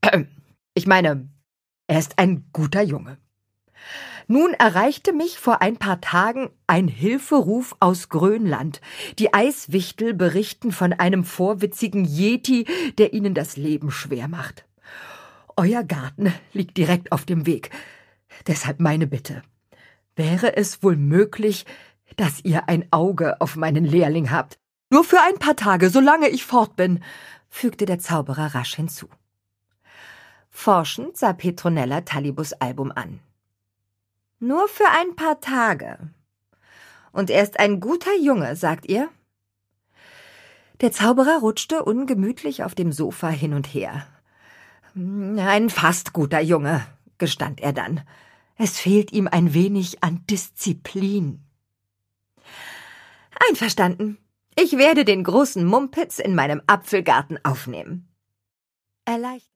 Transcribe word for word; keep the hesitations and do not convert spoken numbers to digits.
Ich meine, er ist ein guter Junge. Nun erreichte mich vor ein paar Tagen ein Hilferuf aus Grönland. Die Eiswichtel berichten von einem vorwitzigen Yeti, der ihnen das Leben schwer macht. Euer Garten liegt direkt auf dem Weg. Deshalb meine Bitte. Wäre es wohl möglich, dass ihr ein Auge auf meinen Lehrling habt? Nur für ein paar Tage, solange ich fort bin, fügte der Zauberer rasch hinzu. Forschend sah Petronella Talibus Album an. Nur für ein paar Tage. Und er ist ein guter Junge, sagt ihr? Der Zauberer rutschte ungemütlich auf dem Sofa hin und her. Ein fast guter Junge, gestand er dann. Es fehlt ihm ein wenig an Disziplin. Einverstanden. Ich werde den großen Mumpitz in meinem Apfelgarten aufnehmen. Erleichtert.